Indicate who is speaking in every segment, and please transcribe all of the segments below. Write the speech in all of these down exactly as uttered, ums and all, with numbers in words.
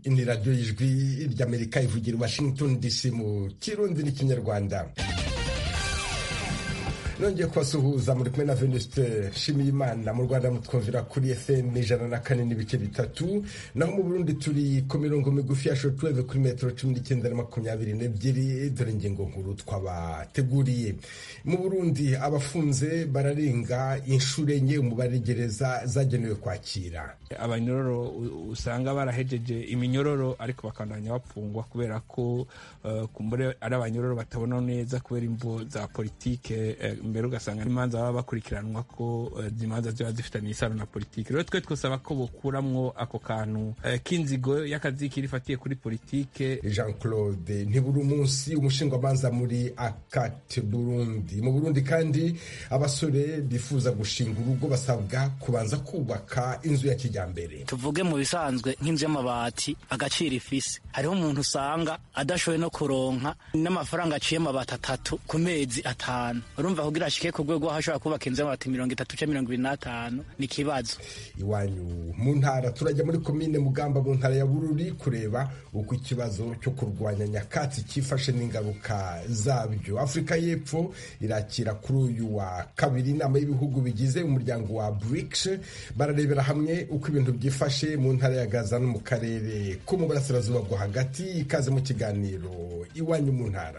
Speaker 1: ni radiyo y'ijwi ry'Amerika ivugira i Washington D C mu kirundi n'ikinyarwanda. Nongeye kubasuhuza muri kumwe na Venuste Nshimiyimana. Mu Rwanda mutwumvira kuri F M ijana na kane n'ibice bitatu, naho mu Burundi turi ku mirongo migufi ya shortwave kuri metero cumi n'icyenda na makumyabiri n'ebyiri. Dore ingingo nkuru twabateguriye. Mu Burundi abafunze bararenga inshuro enye umubare gereza zagenewe kwakira.
Speaker 2: Abanyororo usanga barahejeje iminyororo ariko bakandanya bapfungwa kubera ko uh, kumbure ari abanyororo batabona neza kubera imvo za politike, uh, mbere ugasanga imanza baba bakurikiranwa ko imanza ziba zifitanye isano na politiki. Rero twe twosaba ko bokuramwo ako kantu k'inzigo y'akazi kirifatiye kuri politike.
Speaker 1: Jean Claude ntiburi umunsi umushingamanza muri Akate Burundi. Mu Burundi kandi abasore bifuza gushinga urugo basabwa kubanza kubaka inzu ya kijyambere.
Speaker 3: Tuvuge mu bisanzwe nk'inzu y'amabati agaciro ifise, hariho umuntu usanga adashoboye no kuronka n'amafaranga aciye amabati atatu ku mezi atanu. Urumva kugira ashike ku rwego hashobora kubaka inzu y'amabati mirongo itatu cyangwa mirongo ibiri n'atanu ni kibazo.
Speaker 1: Iwanyu mu ntara turajya muri komine Mugamba mu ntara ya Bururi kureba uko ikibazo cyo kurwanya nyakatsi cyifashe n'ingaruka zabyo. Afrika y'Epfo irakira kuri uyu wa kabiri inama y'ibihugu bigize umuryango wa BRICS, bararebera hamwe uko ibintu byifashe mu ntara ya Gaza no mu karere ko mu burasirazuba bwo hagati. Ikaze mu kiganiro Iwanyu mu ntara.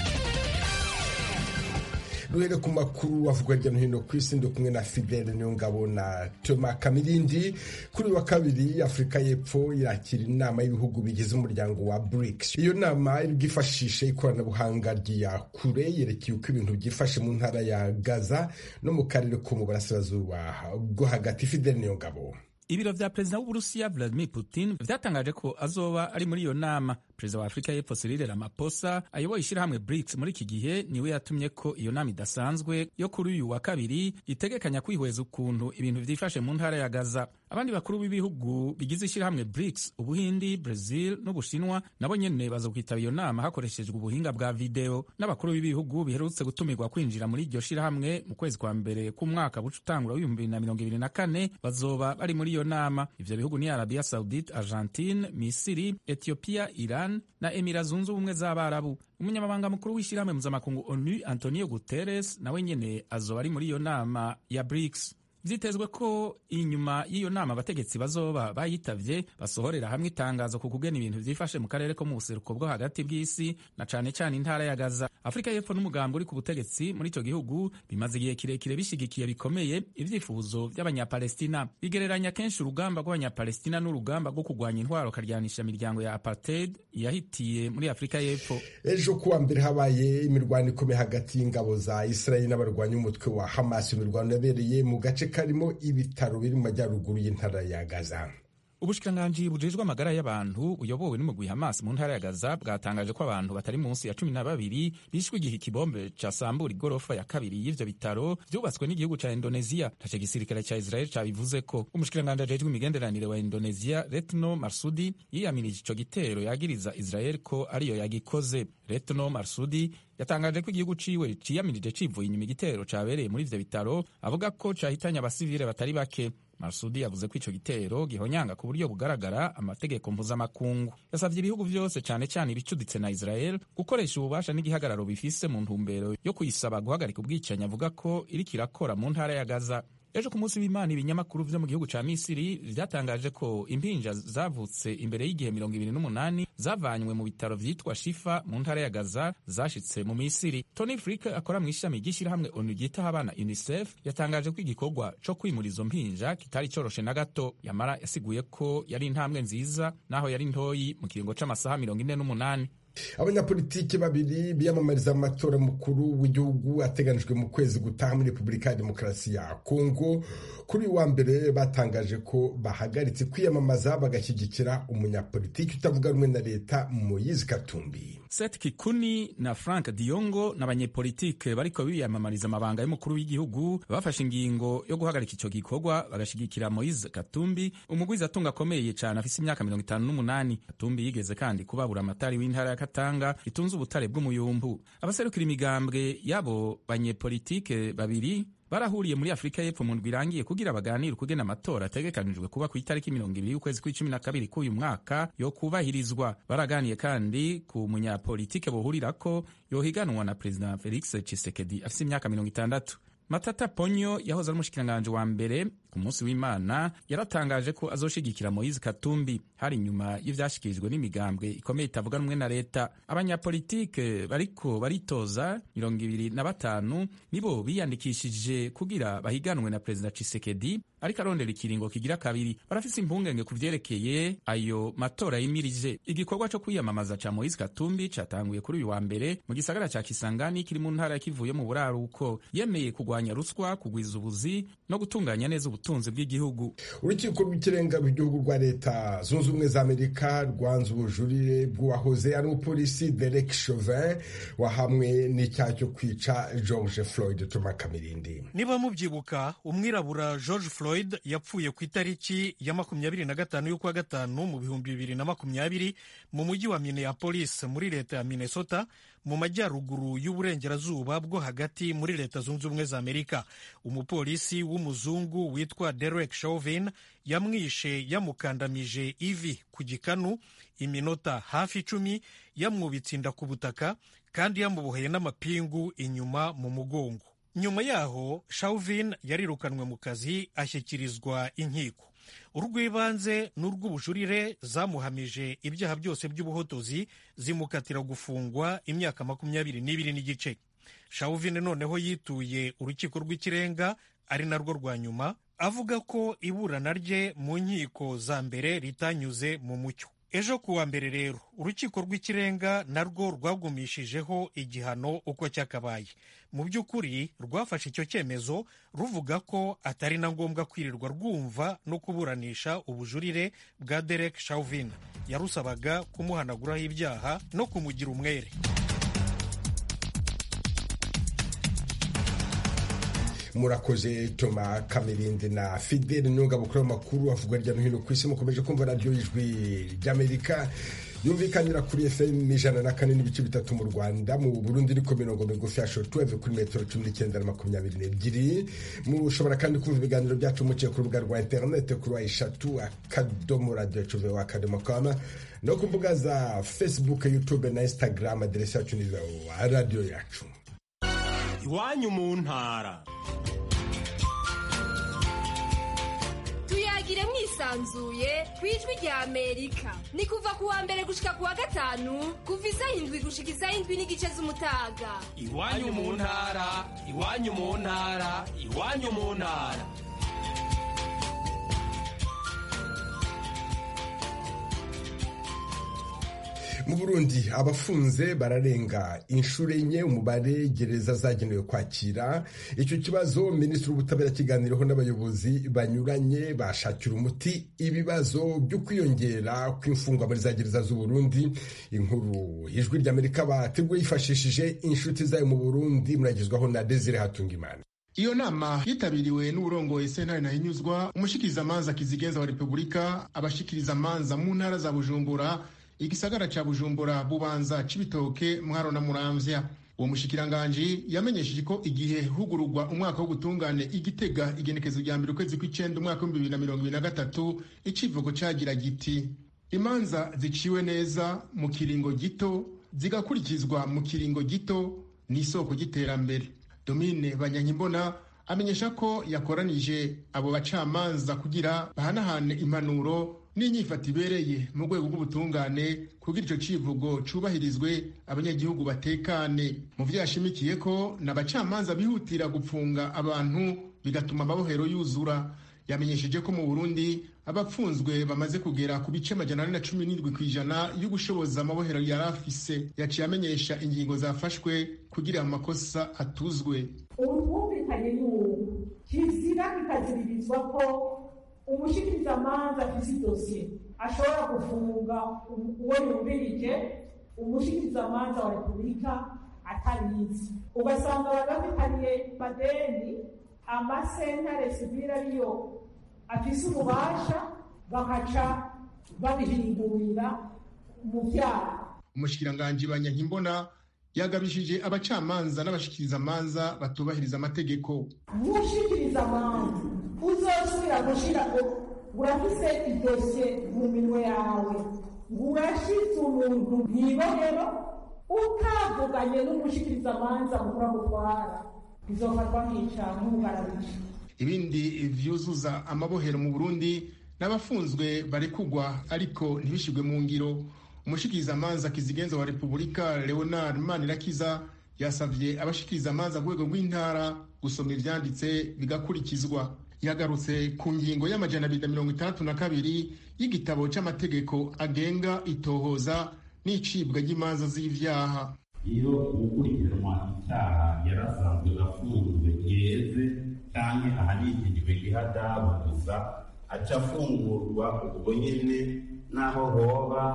Speaker 1: Duhere ku makuru avugwa hirya no hino ku isi, ndi kumwe na Fidele Nyongabo na Thomas Kamirindi. Kuri wa kabiri Afrika y'Epfo irakira inama y'ibihugu bigize umuryango wa BRICS. Iyo nama iri bwifashishe ikoranabuhanga rya kure yerekeye uko ibintu byifashe mu ntara ya Gaza no mu karere ko mu burasirazuba bwo hagati. Fidele Nyongabo.
Speaker 4: Ibiro vya Perezida w'Uburusiya Vladimir Putin vyatangaje ko azoba ari muri iyo nama. Perezida wa Afrika y'Epfo Cyril Ramaphosa ayoboye ishirahamwe BRICS muri iki gihe niwe yatumye ko iyo nama idasanzwe yo kuri uyu wa kabiri itegekanya kwihweza ukuntu ibintu vyifashe mu ntara ya Gaza. Abandi bakuru b'ibihugu bigize ishirahamwe BRICS, Ubuhindi, Brazil n'Ubushinwa, nabo nyene bazokwitaba iyo nama hakoreshejwe ubuhinga bwa video. N'abakuru b'ibihugu biherutse gutumirwa kwinjira muri iryo shirahamwe mu kwezi kwa mbere k'umwaka buca utangura w'ibihumbi bibiri na mirongo ibiri na kane bazoba bari muri iyo nama. Ivyo bihugu ni Arabia Saudite, Argentine, Misiri, Ethiopia, Iran na Emira Zunze Ubumwe z'Abarabu. Umunyamabanga mukuru w'ishirahamwe mpuzamakungu ONU Antonio Guterres nawe nyene azoba ari muri iyo nama ya BRICS. Vyitezwe ko inyuma y'iyo nama abategetsi bazoba bayitavye basohorera hamwe itangazo ku kugena ibintu vyifashe mu karere ko mu buseruko bwo hagati bw'isi na cane cane intara ya Gaza. Afrika y'Epfo n'umugambi uri ku butegetsi muri ico gihugu bimaze igihe kirekire bishigikiye bikomeye ivyifuzo vy'abanyapalestina. Bigereranya kenshi urugamba rw'abanyapalestina n'urugamba rwo kurwanya intwaro karyanisha imiryango ya apartheid yahitiye muri Afrika y'Epfo.
Speaker 1: Ejo kuwa mbere habaye imirwano ikomeye hagati y'ingabo za Israeli n'abarwanyi umutwe wa Hamas. Imirwano yabereye mu gace karimo ibitaro biri mu majyaruguru y'intara ya Gaza.
Speaker 4: Ubushikiranganji bujejwe amagara y'abantu uyobowe n'umugwi Hamas mu ntara ya Gaza bwatangaje ko abantu batari munsi ya cumi na babiri bishwe igihe ikibombe casambura igorofa ya kabiri y'ivyo bitaro vyubatswe n'igihugu ca Indonesia. Tace gisirikare ca Israel cabivuze ko umushikiranganji ajejwe imigenderanire wa Indonesia Retno Marsudi yiyamirije ico gitero yagiriza Israel ko ariyo yagikoze. Retno Marsudi yatangaje ko igihugu ciwe ciyamirije civuye inyuma igitero cabereye muri ivyo bitaro, avuga ko cahitanye abasivile batari bake. Marsudi yavuze ko ico gitero gihonyanga ku buryo bugaragara amategeko mpuzamakungu. Yasavye ibihugu vyose cane cane ibicuditse na Israel gukoresha ububasha n'igihagararo bifise mu ntumbero yo kuyisaba guhagarika ubwicanyi avuga ko iriko irakora mu ntara ya Gaza. Ejo ku munsi w'Imana ibinyamakuru vyo mu gihugu ca Misiri vyatangaje ko impinja zavutse imbere y'igihe mirongo ibiri n'umunani zavanywe mu bitaro vyitwa Shifa mu ntara ya Gaza zashitse mu Misiri. Tony Frick akora mw'ishami ry'ishirahamwe ONU ryitaho abana UNICEF yatangaje ko igikorwa co kwimura izo mpinja kitari coroshe na gato, yamara yasiguye ko yari intambwe nziza naho yari ntoyi mu kiringo c'amasaha mirongo ine n'umunani.
Speaker 1: Abanyapolitiki babiri biyamamariza amatora mukuru w'igihugu ateganijwe mu kwezi gutaha muri Repubulika ya Demokarasi ya Kongo kuri wa mbere batangaje ko bahagaritse kwiyamamaza bagashyigikira umunyapolitiki utavuga rumwe na leta Moise Katumbi.
Speaker 4: Seth Kikuni na Frank Diongo n'abanyepolitike bariko biyamamariza amabanga y'umukuru w'igihugu bafashe ingingo yo guhagarika ico gikorwa bagashigikira Moise Katumbi, umugwiza atunga akomeye cyane afise imyaka mirongo itanu n'umunani. Katumbi yigeze kandi kubabura amatari w'intara ya Katanga itunze ubutare bw'umuyumbu. Abaserukira imigambwe yabo banyepolitike babiri barahuriye muri Afrika y'Epfo mu ndwi irangiye kugira baganire ukugena amatora ategekanijwe kuba ku itariki mirongo ibiri y'ukwezi kw'icumi na kabiri k'uyu mwaka yo kubahirizwa. Baraganiye kandi ku munyapolitike bohurirako yohiganwa na Perezida Felix Tshisekedi afise imyaka mirongo itandatu. Matata Ponyo yahoze ari umushikiranganji wa mbere ku munsi w'Imana yaratangaje ko azoshigikira Moise Katumbi hari nyuma y'ivyashikirijwe n'imigambwe ikomeye itavuga rumwe na leta. Abanyapolitike bariko baritoza mirongo ibiri na batanu nibo biyandikishije kugira bahiganwe na Perezida Tshisekedi ariko arondera ikiringo kigira kabiri. Barafise impungenge ku vyerekeye ayo matora yimirije. Igikorwa co kwiyamamaza ca Moise Katumbi catanguye kuri uyu wa mbere mu gisagara ca Kisangani kiri mu ntara ya Kivu yo mu buraruko. Yemeye kugwanya ruswa, kugwiza ubuzi no gutunganya neza ubutunzi bw'igihugu.
Speaker 1: Urukiko rw'ikirenga rw'igihugu rwa leta zunze ubumwe za Amerika rwanze ubujurire bw'uwahoze ari umupolisi Derek Chauvin wahamwe n'icyaha cyo kwica George Floyd. Tuma Kamirindi.
Speaker 5: Niba mubyibuka, umwirabura George Floyd yapfuye ku itariki ya makumyabiri na gatanu y'ukwa gatanu mu bihumbi bibiri na makumyabiri mu mujyi wa Minneapolis muri leta ya Minnesota mu majyaruguru y'uburengerazuba bwo hagati muri leta zunze ubumwe za Amerika. Umupolisi w'umuzungu witwa Derek Chauvin yamwishe yamukandamije ivi ku gikanu iminota hafi icumi, yamwubitse inda ku butaka kandi yamuboheye n'amapingu inyuma mu mugongo. Nyuma yaho Chauvin yarirukanwe mu kazi ashyikirizwa inkiko. Urw'ibanze n'urw'ubujurire zamuhamije ibyaha byose by'ubuhotozi zimukatira gufungwa imyaka makumyabiri n'ibiri n'igice. Chauvin noneho yituye urukiko rw'ikirenga ari narwo rwa nyuma avuga ko iburana rye mu nkiko za mbere ritanyuze mu mucyo. Ejo kuwa mbere rero urukiko rw'ikirenga narwo rwagumishijeho igihano uko cyakabaye. Mu by'ukuri rwafashe icyo cyemezo ruvuga ko atari na ngombwa kwirirwa rwumva no kuburanisha ubujurire bwa Derek Chauvin. Yarusabaga kumuhanaguraho ibyaha no kumugira umwere.
Speaker 1: Murakoze Toma Kamirindi na Fidel Nyonga bukuru makuru avuga hirya no hino ku isi. Mukomeje kumva radio Ijwi ry'Amerika yumvikanira kuri F M ijana na kane n'ibice bitatu mu Rwanda, mu Burundi niko mirongo migufi ya shortwave kuri metero cumi n'icyenda na makumyabiri n'ebyiri. Mushobora kandi kumva ibiganiro byacu muciye ku rubuga rwa internet kuri eshatu akadomo radio chuve akadomo com no ku mbuga za Facebook, YouTube na Instagram. Aderesi yacu ni radio yacu.
Speaker 6: Iwanyu mu ntara.
Speaker 7: Tuyagire mwisanzuye kwijwi rya Amerika. Ni kuva kuwa mbere gushika kuwa gatanu kuva isaha indwi gushika isaha indwi n'igice z'umutaga.
Speaker 6: Iwanyu mu ntara, iwanyu mu ntara, iwanyu mu ntara.
Speaker 1: Mu Burundi abafunze bararenga inshuro enye umubare gereza zagenewe kwakira. Icyo kibazo Minisitiri w'Ubutabera kiganiraho n'abayobozi banyuranye bashakira umuti ibibazo byo kwiyongera kw'imfungwa muri za gereza z'u Burundi. Inkuru Ijwi ry'Amerika bateguye yifashishije inshuti zayo mu Burundi, muragezwaho na Desire Hatungimana.
Speaker 8: Iyo nama yitabiriwe n'uburongoye sentare Ntahinyuzwa, umushikirizamanza Kizigenza wa Repubulika, abashikirizamanza mu ntara za Bujumbura, igisagara ca Bujumbura, Bubanza, Cibitoke, Mwaro na Muramvya. Uwo mushikiranganji yamenyesheje ko igihe hugururwa umwaka wo gutungane Igitega igenekezo rya mbere ukwezi kw'icenda umwaka w'ibihumbi bibiri na mirongo ibiri na gatatu, icivugo cagira giti imanza ziciwe neza mu kiringo gito zigakurikizwa mu kiringo gito ni isoko y'iterambere. Domine Banyankimbona amenyesha ko yakoranije abo bacamanza kugira bahanahane impanuro n'inyifata ibereye mu rwego rw'ubutungane kugira ico civugo cubahirizwe, abanyagihugu batekane. Mu vyo yashimikiye ko n'abacamanza bihutira gupfunga abantu bigatuma amabohero yuzura. Yamenyesheje ko mu Burundi abapfunzwe bamaze kugera ku bice amajana ane na cumi n'indwi kw'ijana y'ugushoboza amabohero yari afise. Yaciye amenyesha ingingo zafashwe kugira amakosa atuzwe.
Speaker 9: Ubwumvikanye n'ubu kizira kikaziririzwa ko umushikirizamanza afise idosiye ashobora gufunga uwo yumvirije umushikirizamanza wa Repubulika atabizi. Ugasanga bagafitaniye madeni, amasentare sivile ariyo afise ububasha bakaca babihingurira mu vyaha.
Speaker 8: Umushikiranganji Banyankimbona yagabishije abacamanza n'abashikirizamanza batubahiriza amategeko.
Speaker 9: Mushikirizamanza uzosubira gushira urafise idosiye mu minwe yawe, urashize umuntu mw'ibohero utavuganye n'umushikirizamanza mukura gutwara, bizofatwa nk'icaha nk'ubugararije.
Speaker 8: Ibindi vyuzuza amabohero mu Burundi n'abafunzwe barekugwa ariko ntibishigwe mu ngiro. Umushikirizamanza kizigenza wa Repubulika Leonard Manirakiza yasavye abashikirizamanza ku rwego rw'intara gusoma ivyanditse bigakurikizwa. Yagarutse ku ngingo y'amajana abiri na mirongo itandatu na kabiri y'igitabo c'amategeko agenga itohoza n'icibwa ry'imanza z'ivyaha.
Speaker 10: Iyo gukurikiranwa icyaha yarasanzwe afunzwe yeze canke ahanishijwe ihadabu gusa aca afungurwa ubwo nyene naho hoba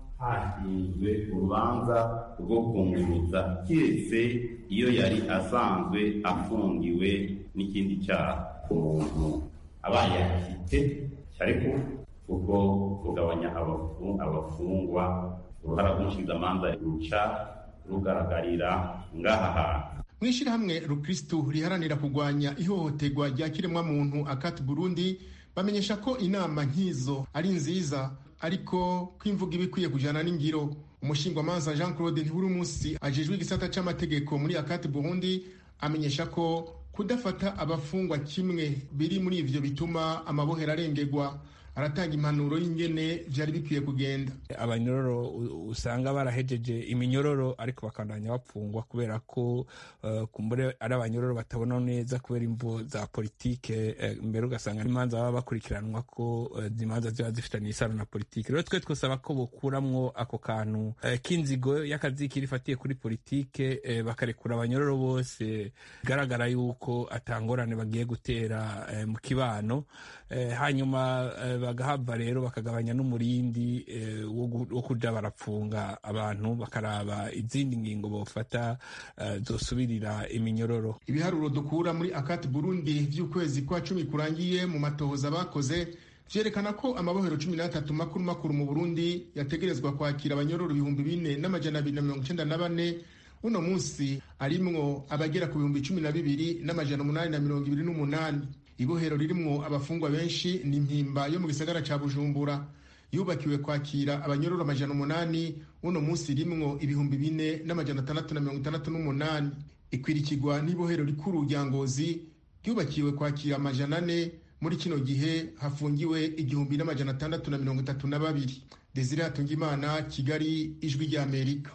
Speaker 10: hashinzwe urubanza rwo kunguruza, kiretse iyo yari asanzwe afungiwe n'ikindi cyaha. Umuntu abaye afite ariko ubwo kugabanya abafungwa, uruhara rw'umushikizamanza ruca rugaragarira ngaha hantu.
Speaker 8: Mw'ishirahamwe Rukristu riharanira kugwanya ihohoterwa rya kiremwamuntu Akati Burundi bamenyesha ko inama nk'izo ari nziza, ariko kwimvuga ibikwiye kujana n'ingiro. Umushingwamanza Jean Claude Ntiburimunsi ajejwe igisata c'amategeko muri Akati Burundi amenyesha ko kudafata abafungwa kimwe biri muri ivyo bituma amabohero arengerwa. Aratanga impanuro y'ingene vyari bikwiye kugenda.
Speaker 2: Abanyororo usanga barahejeje iminyororo ariko bakandanya bapfungwa kubera ko uh, kumbure ari abanyororo batabona neza kubera imvo za politike, uh, mbere ugasanga imanza baba bakurikiranwa ko uh, imanza ziba zifitanye isano na politike. Rero twe twosaba ko bokuramwo ako kantu uh, k'inzigo y'akaziki rifatiye kuri politike, uh, bakarekura abanyororo bose garagara yuko atangorane bagiye gutera uh, mu kibano, uh, hanyuma uh, bagahava rero bakagabanya n'umurindi eh, wo kuja barapfunga abantu, bakaraba izindi ngingo bofata uh, zosubirira iminyororo.
Speaker 8: Ibiharuro dukura muri Akati Burundi vy'ukwezi kwa cumi kurangiye mu matohoza bakoze vyerekana ko amabohero cumi n'atatu makuru makuru mu Burundi yategerezwa kwakira abanyororo ibihumbi bine n'amajana abiri na mirongo icenda na bane. Uno munsi arimwo abagera ku bihumbi cumi na bibiri n'amajana umunani na mirongo ibiri n'umunani. Ibohero ririmwo abafungwa benshi ni Mpimba yo mu gisagara ca Bujumbura, yubakiwe kwakira abanyororo amajana umunani. Uno munsi rimwo ibihumbi bine n'amajana atandatu na mirongo itandatu n'umunani. Ikwirikirwa n'ibohero rikuru rya Ngozi ryubakiwe kwakira amajana ane. Muri kino gihe hafungiwe igihumbi n'amajana atandatu na mirongo itatu na babiri. Desire Hatungimana, Kigali, Ijwi rya Amerika.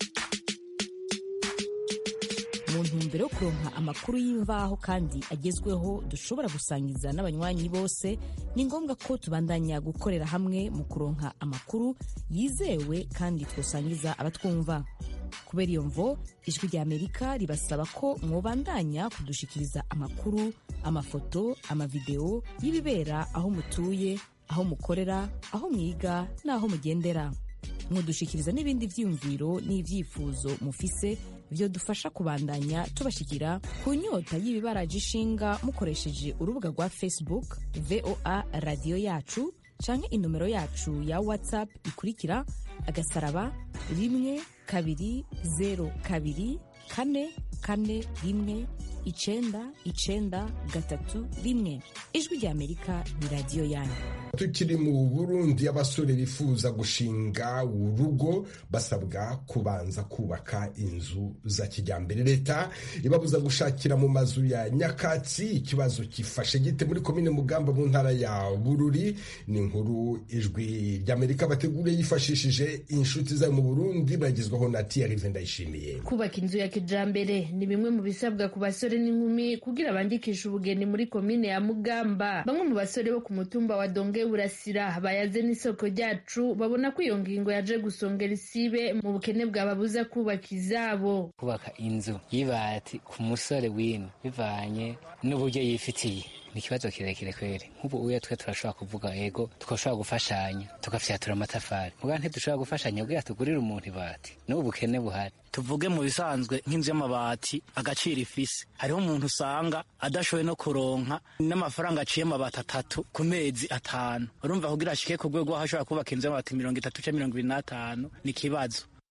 Speaker 11: Mu ntumbero yo kuronka amakuru y'imvaho kandi agezweho dushobora gusangiza n'abanywanyi bose, ni ngombwa ko tubandanya gukorera hamwe mu kuronka amakuru yizewe kandi twosangiza abatwumva. Kubera iyo mvo, Ijwi rya Amerika ribasaba ko mwobandanya kudushikiriza amakuru, amafoto, amavideo y'ibibera aho mutuye, aho mukorera, aho mwiga n'aho mugendera. Mudushikiriza n'ibindi vyiyumviro n'ivyifuzo mufise vyo dufasha kubandanya tubashikira ku nyota y'ibibaraje ishinga mukoresheje urubuga rwa Facebook V O A Radio Yacu canke inomero yacu ya WhatsApp ikurikira agasaraba rimwe kabiri zero kabiri kane kane rimwe icenda icenda gatatu rimwe. Ijwi rya Amerika ni radio yanyu.
Speaker 1: Tukiri mu Burundi, abasore bifuza gushinga urugo basabwa kubanza kubaka inzu za kijyambere. Leta ibabuza gushakira mu mazu ya nyakatsi. Ikibazo kifashe gite muri komine Mugamba mu ntara ya Bururi? Ni inkuru Ijwi ry'Amerika bategure yifashishije inshuti zayo mu Burundi, bagizweho na Thierry Vendayishimiye.
Speaker 12: Kubaka inzu ya kijyambere ni bimwe mu bisabwa ku basore n'inkumi kugira bandikishe ubugeni muri komine ya Mugamba. Bamwe mu basore bo ku mutumba wa Donge Burasira bayaze n'isoko ryacu babona ko iyo ngingo yaje gusongera isibe mu bukene bwababuza kubaka izabo.
Speaker 3: Kubaka inzu y'ibati ku musore wino bivanye n'uburyo yifitiye ni ikibazo kirekire kweri. Nk'ubu uya twe turashobora kuvuga ego tukashobora gufashanya tugafyatura amatafari, muga ntidushobora gufashanya kugira tugurire umuntu ibati n'ubu bukene buhari. Tuvuge mu bisanzwe nk'inzu y'amabati agaciro ifise, hariho umuntu usanga adashoboye no kuronka n'amafaranga aciye amabati atatu ku mezi atanu. Urumva kugira ashike ku rwego aho ashobora kubaka inzu y'amabati mirongo itatu canke mirongo ibiri n'atanu ni ikibazo.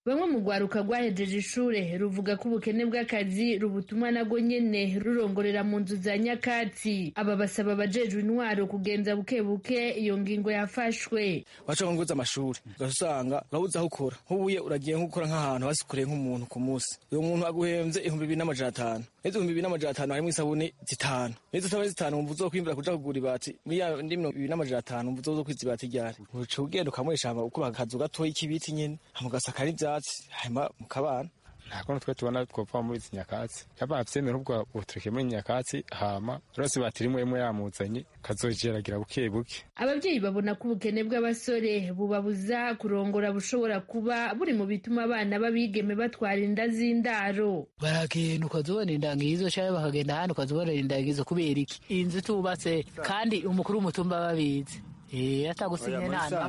Speaker 12: bamwe mu rwaruka rwahejeje ishure ruvuga ko ubukene bw'akazi rubutuma nago nyene rurongorera mu nzu za nyakatsi. Aba basaba abajejwe intwaro kugenza buke buke iyo ngingo yafashwe.
Speaker 13: waca nguza amashuri ugasanga urabuze aho ukora nk'ubuye uragiye nk'ukora nk'ahantu basikoreye nk'umuntu ku munsi uyo muntu aguhemvye ibihumbi bibiri n'amajana atanu izo ibihumbi bibiri n'amajana atanu harimwo isabuni zitanu izo sabuni zitanu wumva uzokwimbura kuja kugura ibati muri ya ndi mirongo ibiri n'amajana atanu wumva uzokwiza ibati ryari uca ugenda ukamuresha ukubaka akazu gatoyi k'ibiti nyene hama ugasakara ivyatsi hanyuma mukabana.
Speaker 14: ntakuntu twe tubona twopfa muri izi nyakatsi yaba avyemera ubwo utureke muri nyakatsi hama rose batirimwe imwe yamuzanye kazogeragira buke buke.
Speaker 12: Abavyeyi babona ko ubukene bw'abasore bubabuza kurongora bushobora kuba buri mu bituma abana babigeme batwara inda z'indaro.
Speaker 3: baragenda ukazobona inda ngizo canke bakagenda ahandi ukazobona inda ngizo kubera iki inzu tubatse kandi umukuru w'umutumba babizi eh atagusinye nta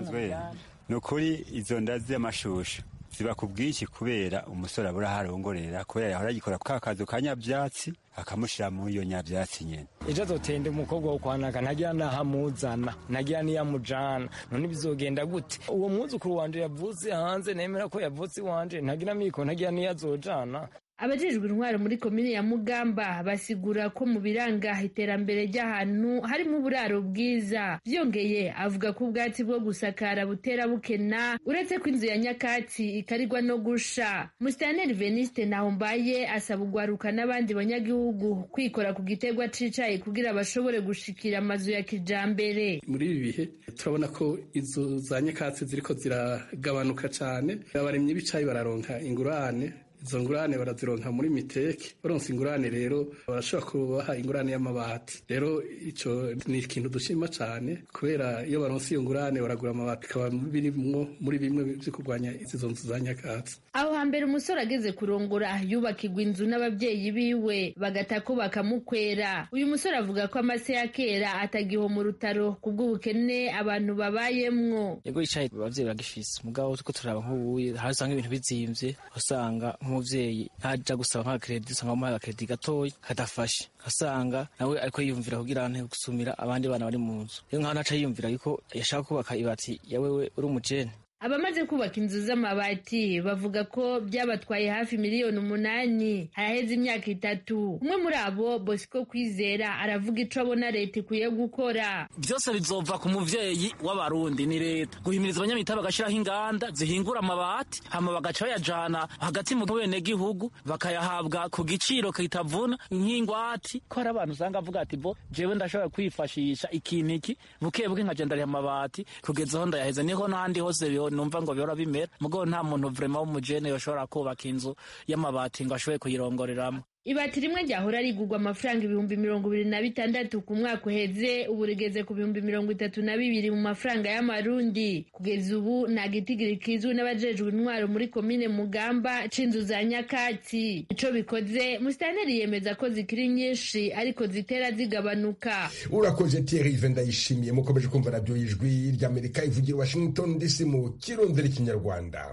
Speaker 15: nukuri izo nda z'amashusho ziba ku bwinshi kubera umusore abura harongorera kubera yahora agikora ka kazu ka nyavyatsi akamushira muri iyo nyavyatsi nyene.
Speaker 16: ejo azotenda umukobwa wo kwanaka ntagira nahamuzana ntagira niyamujana none bizogenda gute uwo mwuzukuru wanje yavuze hanze nemera ko yavuze wanje ntagira miko ntagira niyazojana.
Speaker 12: Abajejwe intwaro muri komine ya Mugamba basigura ko mu biranga iterambere ry'ahantu harimo uburaro bwiza. Vyongeye avuga ko ubwatsi bwo gusakara butera bukena uretse ko inzu ya nyakatsi ikarirwa no gusha. Musitanteri Veniste Nahombaye asaba ugwaruka n'abandi banyagihugu kwikora ku gitegwa cicaye kugira bashobore gushikira amazu ya kijambere.
Speaker 17: Muri ibi bihe turabona ko izo za nyakatsi ziriko ziragabanuka cane, abaremye bicaye bararonka ingurane, izo ngurane barazironka muri miteke, baronse ingurane rero barashobora kubaha ingurane y'amabati. Rero ico ni ikintu dushima cane kubera iyo baronse iyo ngurane baragura amabati kaba birimwo muri bimwe byo kurwanya izo nzu za nyakatsi.
Speaker 12: Aho hambere umusore ageze kurongora yubakirwa inzu n'abavyeyi biwe bagata ko bakamukwera. Uyu musore avuga ko amase ya kera atagiho mu rutaro kubw'ubukene abantu babayemwo.
Speaker 13: Yego icaye abavyeyi bagifise mugabo tuko turaba nk'ubuye harasanga ibintu bizimvye usanga nk'umuvyeyi ntaja gusaba nka credit usanga amuha credit gatoyi kadafashe asanga nawe ariko yiyumvira kugira ante gusumira abandi bana bari mu nzu. Iyo nkaho naca yiyumvira yuko yashaka kubaka ibati yawewe uri umujene.
Speaker 12: Abamaze kubaka inzu z'amabati bavuga ko byabatwaye hafi miliyoni umunani haraheze imyaka itatu. Umwe muri abo Bosco Kwizera aravuga ico abona leta ikwiye gukora.
Speaker 3: Byose bizova ku muvyeyi w'abarundi ni leta guhimiriza abanyamita bagashiraho inganda zihingura amabati hama bagaca bayajana hagati mu bene gihugu bakayahabwa ku giciro kitavuna nk'ingwati ko hari abantu usanga avuga ati bo jewe ndashobora kwifashisha ikintu iki buke buke nkagenda ari amabati kugeza aho ndayaheza niho n'andi hose numva ngo bihora bimera mugo nta muntu vraiment w'umujene yoshobora kubaka inzu y'amabati ngo ashoboye kuyirongoreramo.
Speaker 12: Ibati rimwe ryahora rigurwa amafaranga ibihumbi mirongo ibiri na bitandatu ku mwaka uheze ubu rigeze ku bihumbi mirongo itatu na bibiri mu mafaranga y'amarundi. Kugeza ubu nta gitigiri kizwi n'abajejwe intwaro muri komine Mugamba c'inzu za nyakatsi. Ico bikoze musitanteri yemeza ko zikiri nyinshi ariko zitera zigabanuka.
Speaker 1: Urakoze Thierry Vendayishimiye mukomeje kumva radio y'ijwi ry'Amerika ivugira Washington D C mu kirondera ikinyarwanda.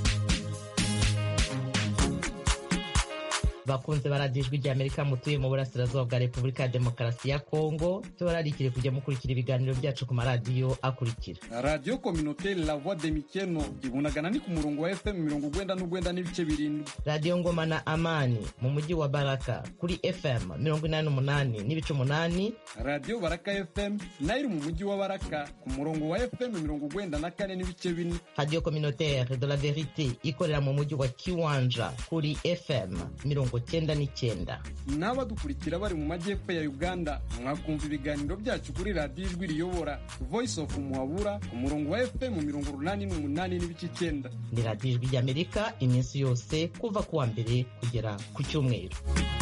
Speaker 18: Bakunze baradijwe rya Amerika mutuye mu burasirazuba bwa Repubulika ya Demokarasi ya Kongo tubararikire kujya mukurikira ibiganiro byacu ku maradiyo akurikira.
Speaker 19: Radio Communautaire La Voix de Mikeno ibunagana ni ku murongo wa F M mirongo ugwenda n'ugwenda n'ibice birindwi.
Speaker 18: Radio Ngoma na Amani mu mujyi wa Baraka kuri F M mirongo inani n'umunani n'ibice umunani.
Speaker 19: Radio Baraka F M nayo mu mujyi wa Baraka ku murongo wa F M mirongo ugwenda na kane n'ibice bine.
Speaker 18: Radio Communautaire de la Verite ikorera mu mujyi wa Kiwanja kuri F M mirongo cyenda n'icyenda.
Speaker 19: N'abadukurikira bari mu majyepfo ya Uganda mwakumva ibiganiro byacu kuri radio ijwi riyobora Voice of Muhabura ku murongo wa F M mirongo urunani n'umunani n'ibice icyenda.
Speaker 18: Ni radio ijwi ry'Amerika iminsi yose kuva kuwa mbere kugera ku cyumweru.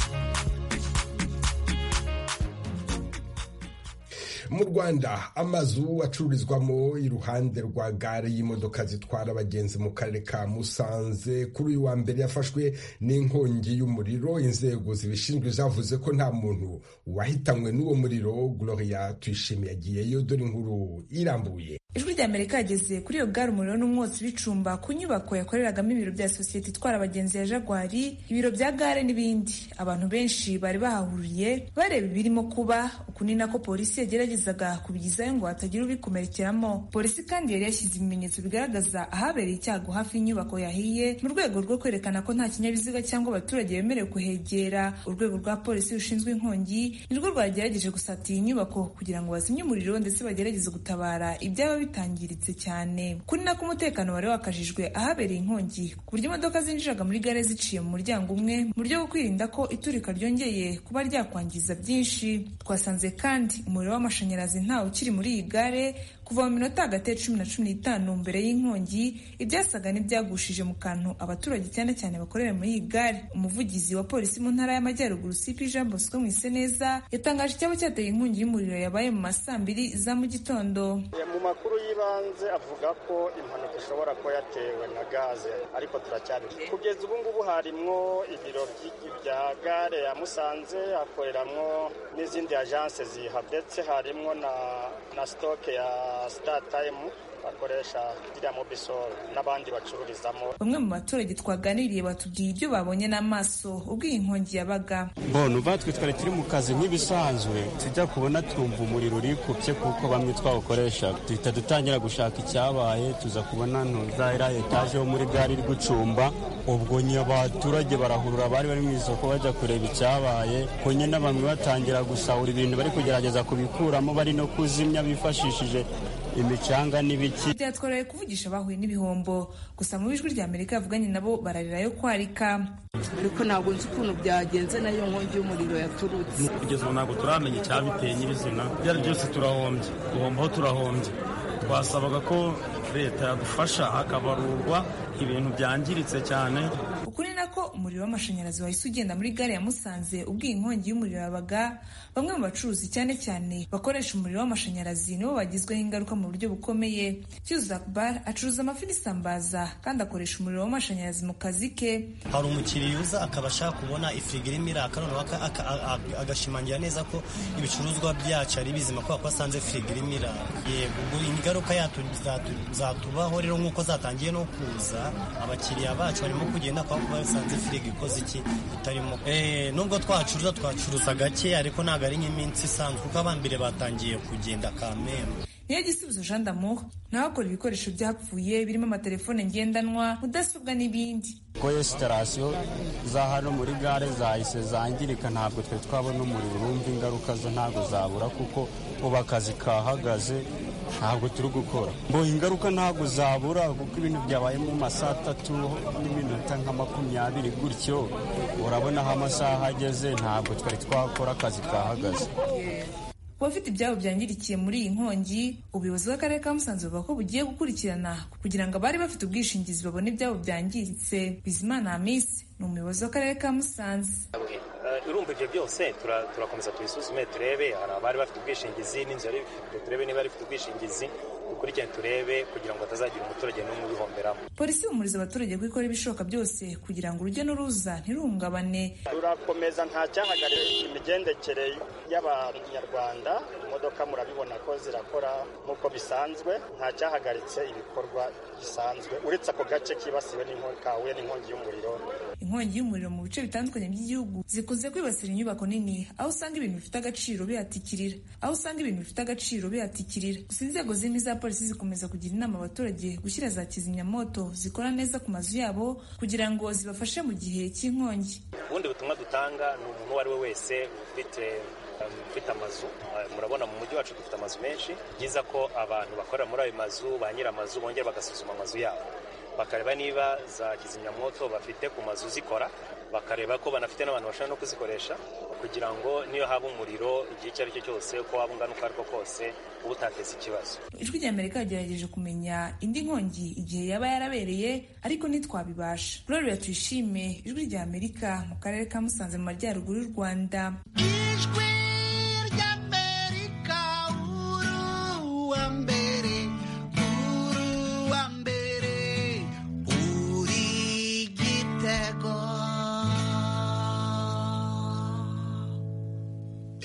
Speaker 1: Mu Rwanda amazu acururizwamo iruhande rwa gare y'imodoka zitwara abagenzi mu karere ka Musanze kuri uyu wa mbere yafashwe n'inkongi y'umuriro. Inzego zibishinzwe zavuze ko nta muntu wahitanywe n'uwo muriro. Gloria Tuyishimiye yagiyeyo dore inkuru irambuye.
Speaker 20: ijwi rya Amerika yageze kuri iyo gare umuriro n'umwotsi bicumba ku nyubako yakoreragamo ibiro bya sosiyete itwara abagenzi ya Jaguar, ibiro bya gare n'ibindi. Abantu benshi bari bahahuriye bareba ibirimo kuba. Uku ni nako polisi yageragezaga kubigizayo ngo hatagira ubikomerekeramo. Polisi kandi yari yashyize ibimenyetso bigaragaza ahabereye icyago hafi y'inyubako yahiye mu rwego rwo kwerekana ko nta kinyabiziga cyangwa abaturage bemerewe kuhegera. Urwego rwa polisi rushinzwe inkongi nirwo rwagerageje gusatira inyubako kugira ngo bazimye umuriro ndetse bagerageze gutabara ibyaba bitangiritse cyane. Kuri nako umutekano wari wakajijwe ahabereye inkongi ku buryo imodoka zinjiraga muri gare ziciye mu muryango umwe mu buryo bwo kwirinda ko iturika ryongeye kuba ryakwangiza byinshi. Twasanze kandi umuriro w'amashanyarazi ntawe ukiri muri iyi gare kuva mu minota hagati ya cumi na cumi n'itanu mbere y'inkongi. Ibyasaga n'ibyagushije mu kantu abaturage cyane cyane bakorera muri iyi gare. Umuvugizi wa polisi mu ntara y'Amajyaruguru C P Jean Bosco Mwiseneza yatangaje icyaba cyateye inkongi y'umuriro yabaye mu masambiri za mu gitondo.
Speaker 21: Mu makuru y'ibanze avuga ko impanuka ishobora kuba yatewe na gaze, ariko turacyari kugeza ubu ngubu harimwo ibiro bya gare ya Musanze, hakoreramwo n'izindi agence ziha, ndetse harimwo na na stock ya Star Time bakoresha iriya Mobisol n'abandi bacururizamo.
Speaker 20: Bamwe mu baturage twaganiriye batubwiye ibyo babonye n'amaso ubwo iyi nkongi yabaga.
Speaker 22: Mbona uva twe twari turi mu kazi nk'ibisanzwe, tujya kubona twumva umuriro urikubye kuko bamwe twawukoresha, duhita dutangira gushaka icyabaye, tuza kubona ntuza iriya etaje yo muri gare iri gucumba. Ubwo nyine abaturage barahurura, bari bari mu isoko bajya kureba icyabaye, ko nyine bamwe batangira gusahura ibintu bari kugerageza kubikuramo, bari no kuzimya bifashishije imicanga n'ibiki.
Speaker 20: Byatworoheye kuvugisha bahuye n'ibihombo, gusa mu ijwi rya Amerika yavuganye nabo bararirayo kwarika.
Speaker 23: Ariko ntabwo nzi ukuntu byagenze nayo nkongi y'umuriro yaturutse.
Speaker 24: Kugeza ubu ntabwo turamenya icyabiteye nyirizina, byari byose turahombye, guhombaho turahombye. Twasabaga ko leta yadufasha hakabarurwa ibintu byangiritse cyane.
Speaker 20: Ukuri nako umuriro w'amashanyarazi wahise ugenda muri gare ya Musanze ubwo inkongi y'umuriro yabaga. Bamwe mu bacuruzi cyane cyane bakoresha umuriro w'amashanyarazi nibo bagizweho ingaruka mu buryo bukomeye. Cyuzuzo Akbar acuruza amafi n'isambaza kandi akoresha umuriro w'amashanyarazi mu kazi ke.
Speaker 25: Hari umukiriya uza akaba ashaka kubona ifirigo irimo iraka, noneho agashimangira neza ko ibicuruzwa byacu ari bizima kubera ko asanze firigo irimo iraka. Yego, ingaruka zatubaho rero nk'uko zatangiye no kuza, abakiriya bacu barimo kugenda kwa kuba basanze firigo ikoze iki itarimo. Eh, nubwo twacuruza twacuruza gake, ariko ntabwo ari nk'iminsi isanzwe kuko abambere batangiye kugenda kamembe.
Speaker 20: Niyo Gisubizo Jean d'Amour nawe akora ibikoresho byapfuye birimo amatelefone ngendanwa, mudasobwa n'ibindi.
Speaker 22: Ko esitarasiyo za hano muri gare zahise zangirika, ntabwo twe twabona umuriro, urumva ingaruka zo ntabwo zabura kuko ubu akazi kahagaze, ntabwo turi gukora. Ngo ingaruka ntabwo zabura kuko ibintu byabaye mu masaha atatu n'iminota nka makumyabiri gutyo, urabona aho amasaha ageze, ntabwo twari twakora, akazi kahagaze.
Speaker 20: Abafite ibyabo byangirikiye muri iyi nkongi, ubuyobozi bw'akarere ka Musanze buvuga ko bugiye gukurikirana kugira ngo abari bafite ubwishingizi babone ibyabo byangiritse. Bizimana Hamisi ni umuyobozi w'akarere ka Musanze.
Speaker 26: Urumva ibyo byose turakomeza tubisuzume, turebe hari abari bafite ubwishingizi n'inzu yari ifite, turebe niba bafite ubwishingizi, dukurikirane turebe kugira ngo hatazagira umuturage n'umwe ubihomberamo.
Speaker 20: Polisi ihumuriza abaturage ko ikora ibishoboka byose kugira ngo urujya n'uruza ntiruhungabane.
Speaker 21: Turakomeza nta cyahagarira imigendekere y'Abanyarwanda, imodoka murabibona ko zirakora nk'uko bisanzwe, nta cyahagaritse ibikorwa bisanzwe uretse ako gace kibasiwe n'inkongi n'inkongi y'umuriro.
Speaker 20: Inkongi y'umuriro mu bice bitandukanye by'igihugu zikunze kwibasira inyubako nini, aho usanga ibintu bifite agaciro bihatikirira aho usanga ibintu bifite agaciro bihatikirira gusa inzego zimwe za polisi zikomeza kugira inama abaturage gushyira za kizimyamoto zikora neza ku mazu yabo kugira ngo zibafashe mu gihe cy'inkongi.
Speaker 26: Ubundi butumwa dutanga ni umuntu uwo ari we wese ufite ufite amazu, murabona mu mujyi wacu dufite amazu menshi, byiza ko abantu bakorera muri ayo mazu, ba nyir'amazu bongera bagasuzuma amazu yabo, bakareba niba za kizimyamoto bafite ku mazu zikora, bakareba ko banafite n'abantu bashobora no kuzikoresha kugira ngo niyo haba umuriro igihe icyo ari cyo cyose, uko waba ungana uko ariko kose, uba utateza ikibazo.
Speaker 20: Ijwi rya Amerika yagerageje kumenya indi nkongi igihe yaba yarabereye, ariko ntitwabibasha. Gloria Tuyishime, Ijwi rya Amerika mu karere ka Musanze mu majyaruguru y'u Rwanda.
Speaker 27: Ijwi rya Amerika uruwa mbere, uruwa mbere, uri igitego.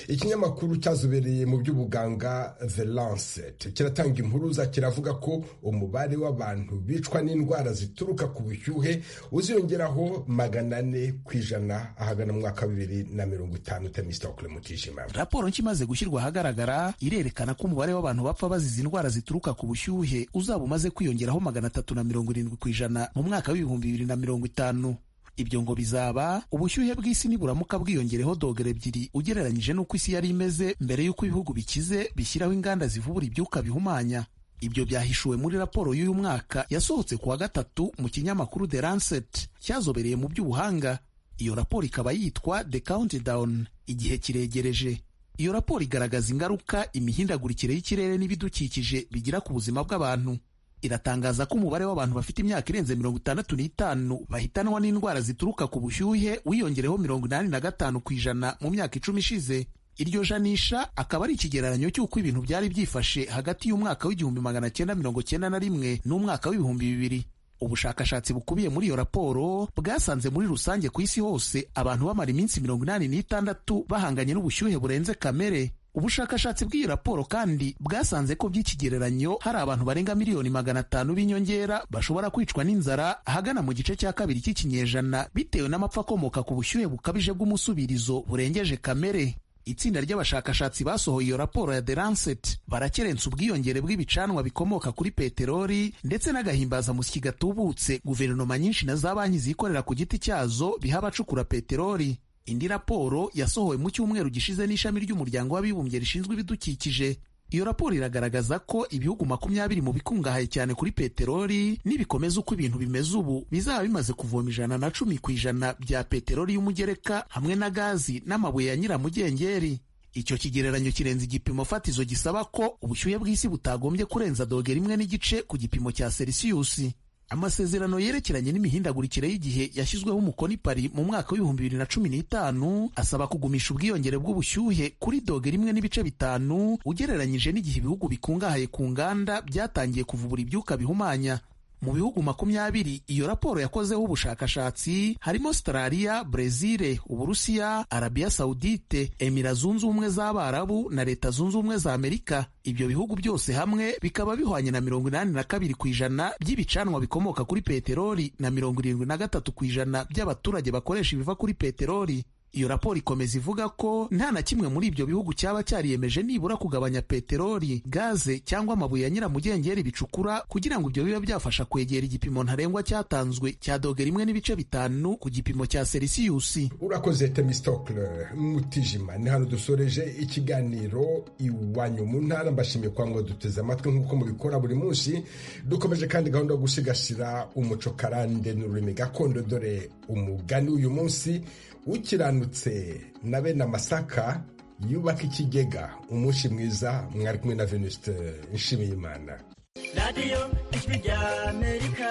Speaker 1: ikinyamakuru cyazobereye mu by'ubuganga The Lancet kiratanga impuruza kiravuga ko umubare w'abantu bicwa n'indwara zituruka ku bushyuhe uziyongeraho magana ane ku ijana ahagana mu mwaka wa bibiri na mirongo itanu. Temistokle Mutijima.
Speaker 2: Raporo nshya imaze gushyirwa ahagaragara irerekana ko umubare w'abantu bapfa bazize indwara zituruka ku bushyuhe uzaba umaze kwiyongeraho magana atatu na mirongo irindwi ku ijana mu mwaka w'ibihumbi bibiri na mirongo itanu. Ibyo ngo bizaba ubushyuhe bw'isi niburamuka bwiyongereho dogere ebyiri ugereranyije n'uko isi yari imeze mbere y'uko ibihugu bikize bishyiraho inganda zivubura ibyuka bihumanya. Ibyo byahishuwe muri raporo y'uyu mwaka yasohotse ku wa gatatu mu kinyamakuru The Lancet cyazobereye mu by'ubuhanga. Iyo raporo ikaba yitwa The Countdown, igihe kiregereje. Iyo raporo igaragaza ingaruka imihindagurikire y'ikirere n'ibidukikije bigira ku buzima bw'abantu. Iratangaza ko umubare w'abantu bafite imyaka irenze mirongo itandatu n'itanu bahitanwa n'indwara zituruka ku bushyuhe wiyongereho mirongo inani na gatanu ku ijana mu myaka icumi ishize. Iryo janisha akaba ari ikigereranyo cy'uko ibintu byari byifashe hagati y'umwaka w'igihumbi magana cyenda mirongo cyenda na rimwe n'umwaka w'ibihumbi bibiri. Ubushakashatsi bukubiye muri iyo raporo bwasanze muri rusange ku isi hose abantu bamara iminsi mirongo inani n'itandatu bahanganye n'ubushyuhe burenze kamere. Ubushakashatsi bw'iyi raporo kandi bwasanze ko by'ikigereranyo hari abantu barenga miliyoni magana atanu b'inyongera bashobora kwicwa n'inzara ahagana mu gice cya kabiri cy'ikinyejana bitewe n'amapfa akomoka ku bushyuhe bukabije bw'umusubirizo burengeje kamere. Itsinda ry'abashakashatsi basohoye iyo raporo ya The Lancet barakerensa ubwiyongere bw'ibicanwa bikomoka kuri peteroli ndetse n'agahimbazamusyi gatubutse guverinoma nyinshi na za banki zikorera ku giti cyazo biha abacukura peteroli. Indi raporo yasohowe mu cyumweru gishize n'ishami ry'umuryango w'abibumbye rishinzwe ibidukikije. Iyo raporo iragaragaza ko ibihugu makumyabiri mu bikungahaye cyane kuri peteroli nibikomeza uko ibintu bimeze ubu bizaba bimaze kuvoma ijana na cumi ku ijana bya peteroli y'umugereka hamwe na gazi n'amabuye ya nyiramugengeri. Icyo kigereranyo kirenze igipimo fatizo gisaba ko ubushyuhe bw'isi butagombye kurenza dogere imwe n'igice ku gipimo cya Celsius. Amasezerano yerekeranye n'imihindagurikire y'igihe yashyizweho umukono i Paris mu mwaka w'ibihumbi bibiri na cumi n'itanu asaba kugumisha ubwiyongere bw'ubushyuhe kuri dogere imwe n'ibice bitanu ugereranyije n'igihe ibihugu bikungahaye ku nganda byatangiye kuvubura ibyuka bihumanya. Mu bihugu makumyabiri iyo raporo yakozeho ubushakashatsi harimo Australia, Brezil, Uburusiya, Arabia Saudite, Emira Zunze Ubumwe z'Abarabu na Leta Zunze Ubumwe za Amerika. Ibyo bihugu byose hamwe bikaba bihwanye na mirongo inani na kabiri ku ijana by'ibicanwa bikomoka kuri peteroli na mirongo irindwi na gatatu ku ijana by'abaturage bakoresha ibiva kuri peteroli. Iyo raporo ikomeza ivuga ko nta na kimwe muri ibyo bihugu cyaba cyariyemeje nibura kugabanya peteroli, gaze cyangwa amabuye ya nyiramugengeri bicukura kugira ngo ibyo bibe byafasha kwegera igipimo ntarengwa cyatanzwe cya dogere imwe n'ibice bitanu ku gipimo cya Celsius.
Speaker 1: Urakoze Temistokle Mutijima. Ni hano dusoreje ikiganiro Iwanyu mu Ntara. Mbashimiye kwa ngo duteze amatwi nk'uko mubikora buri munsi. Dukomeje kandi gahunda yo gusigasira umuco karande n'ururimi gakondo. Dore umugani uyu munsi: ukiranutse na bene amasaka yubaka ikigega. Umunsi mwiza. Mwari kumwe na Venuste Nshimiyimana.
Speaker 4: Radio Ijwi rya Amerika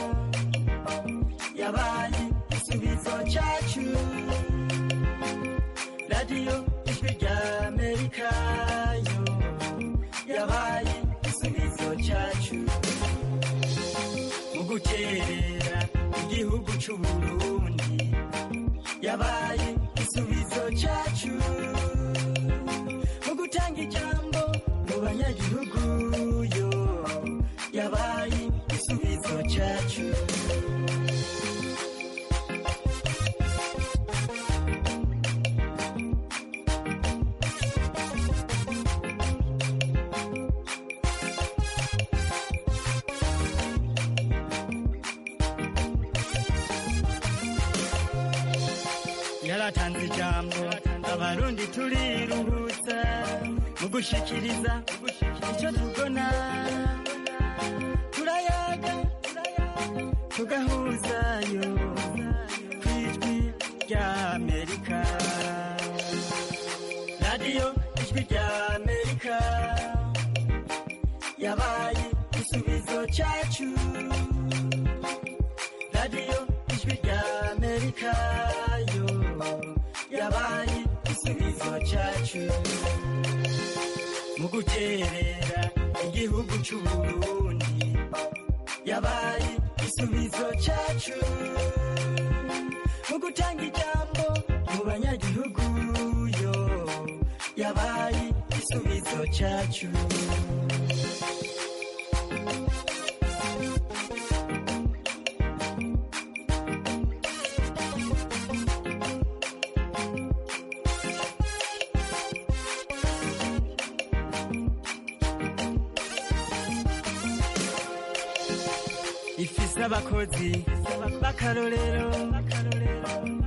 Speaker 4: yabaye igisubizo cyacu. Radio Ijwi rya Amerika yo yabaye igisubizo cyacu mu guterera igihugu cy'u Burundi. Yabaye igisubizo cyacu mu gutanga ijambo mu banyagihugu yo. Yabaye igisubizo cyacu. Yaratanze ijambo abarundi turiruhutsa mu gushikiriza icyo tubona. Turayaga tugahuzayo ku Ijwi rya Amerika. Radio Ijwi rya Amerika yabaye igisubizo cyacu. Radio Ijwi rya Amerika yo yabaye igisubizo cyacu mu guterera igihugu cy'u Burundi. Yabaye igisubizo cyacu mu gutanga ijambo mu banyagihugu yo. yabaye igisubizo cyacu. Ifise abakozi b'akarorero